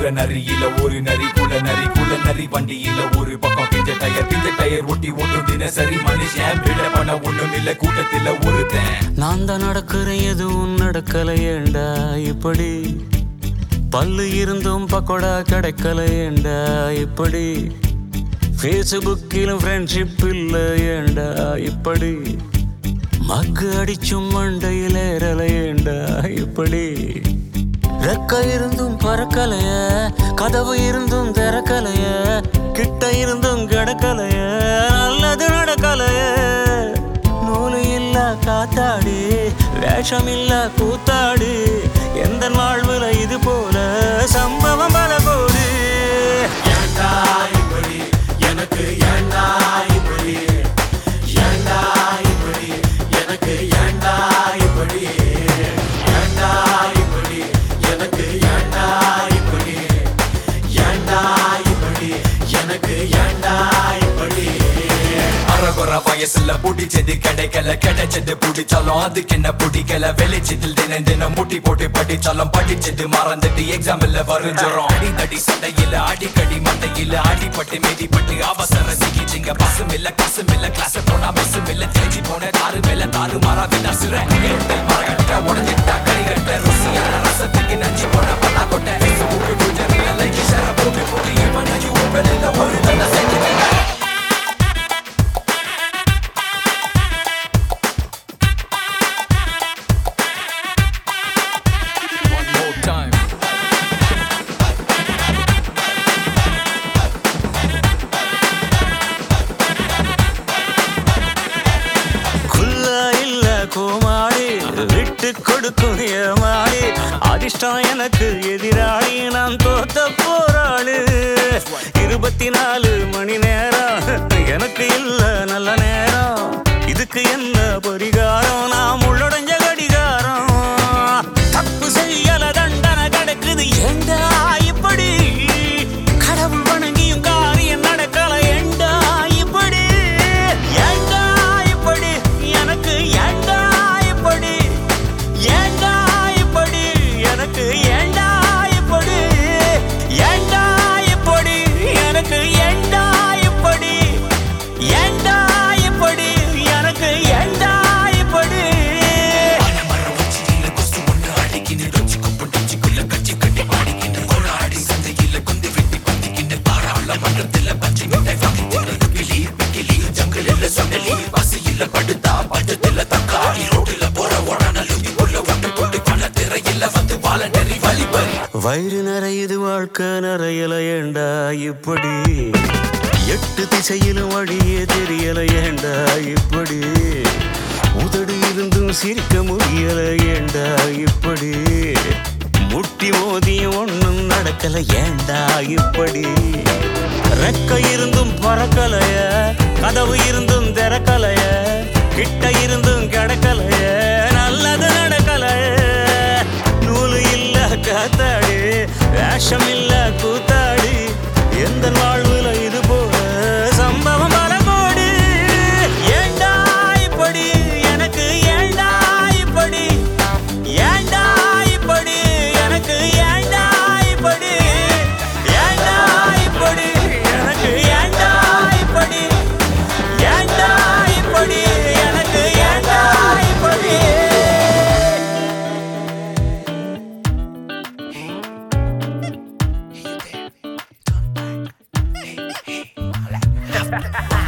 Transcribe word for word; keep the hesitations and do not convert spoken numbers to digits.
ஊர நரியில ஒரு நரி குல நரி குல நரி வண்டியில ஒரு பக்கம் பிஞ்ச டயர் பிஞ்ச டயர் ஒட்டி ஓட்டும் தினசரி மனுஷன் விட பண்ண ஒண்ணும் இல்ல கூட்டத்துல ஒருத்தன். நான் தான் நடக்கிறேன் எதுவும் நடக்கலையேண்டா இப்படி, பல்லு இருந்தும் பக்கோடா கிடைக்கலையேண்டா இப்படி, ஃபேஸ்புக்கிலும் ஃப்ரெண்ட்ஷிப் இல்லையேண்டா இப்படி, மக்கு அடிச்சும் மண்டையில் ஏறலையேண்டா இப்படி, ரெக்க இருந்தும் பறக்கலைய, கதவு இருந்தும் திறக்கலைய, கிட்ட இருந்தும் கிடக்கலைய, நல்லது நடக்கலைய, நூலு இல்ல காத்தாடி வேஷம் இல்ல கூத்தாடி, எந்த வாழ்வுல இது போல சம்பவம் பல கோடி. ஏண்டா இப்படி எனக்கு ஏண்டா இப்படி, ஏண்டா இப்படி எனக்கு ஏண்டா இப்படி, ஏண்டா இப்படி எனக்கு ஏண்டா இப்படி, ஏண்டா இப்படி எனக்கு ஏண்டா இப்படி. அரகுற வயசுல புடிச்சது கிடைக்கல, கிடைச்சது புடிச்சாலும் அதுக்கு என்ன பிடிக்கல, வெளிச்சத்தில் தினம் தினம் முட்டி போட்டு படிச்சாலும் படிச்சது மறந்துட்டு எக்ஸாம்ல வரைஞ்சோம். அடித்தடி சண்டையில அடிக்கடி மண்டையில அடிப்பட்டு மீதிப்பட்டு அவசர சிகிச்சைங்க, பசும் இல்ல காசும் இல்ல கிளாஸ் போனா மிஸ்ஸும் இல்ல, தேஞ்சி போன தாறு மேல தாறு மாறா வினாசுற மரகட்ட உடஞ்சிட்டா கரிகட்ட ருசியான ரசத்துக்கு நஞ்சு போன பண்ணா கொட்ட போட்டு போட்டு இவனையும் வெளியில ஒரு தன்னை சேர்த்து. கோமாளி விட்டு கொடுக்கும் ஏமாளி, அதிர்ஷ்டம் எனக்கு எதிராளி, நான் தோத்த போராளி. இருபத்தி நாலு மணி நேரம் எனக்கு இல்ல நல்ல நேரம், இதுக்கு என்ன பரிகாரம், நான் உள்ளடைஞ்ச கடிகாரம், தப்பு செய்யல தண்டனை கிடைக்குது ஏண்டா இப்படி, கடவுள் வணங்கியும் காரியம் நடக்கல ஏண்டா இப்படி, ஏண்டா இப்படி எனக்கு ஏண்டா இப்படி, ஏண்டா இப்படி எனக்கு ஏண்டா இப்படி, ஏண்டா இப்படி எனக்கு ஏண்டா இப்படி, ஏண்டா இப்படி எனக்கு ஏண்டா இப்படி. வயிறு நிறையுது வாழ்க்கை நிறையல ஏண்டா இப்படி, எட்டு திசையிலும் வழியே தெரியல ஏண்டா இப்படி, உதடு இருந்தும் சிரிக்க முடியல ஏண்டா இப்படி, முட்டி மோதியும் ஒண்ணும் நடக்கல ஏண்டா இப்படி, ரெக்க இருந்தும் பறக்கலைய, கதவு இருந்தும் திறக்கலைய, கிட்ட இருந்தும் கிடக்கலைய, நல்லது நடக்கலைய, நூலு இல்ல காத்தாடி வேஷம் இல்ல கூத்தாடி, எந்த வாழ்வுல இது போல சம்பவம் பல கோடி. ஏண்டா இப்படி எனக்கு ஏண்டா இப்படி, ஏண்டா இப்படி எனக்கு ஏண்டா இப்படி, ஏண்டா இப்படி எனக்கு ஏண்டா இப்படி, ஏண்டா இப்படி எனக்கு ஏண்டா இப்படி. Ha ha ha!